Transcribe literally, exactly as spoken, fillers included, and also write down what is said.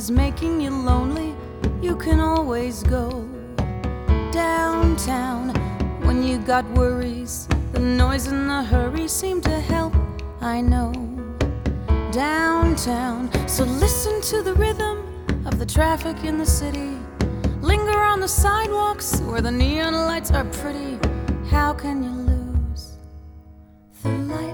is making you lonely, you can always go downtown. When you got worries, the noise and the hurry seem to help, I know. Downtown, so listen to the rhythm of the traffic in the city. Linger on the sidewalks where the neon lights are pretty. How can you lose the light?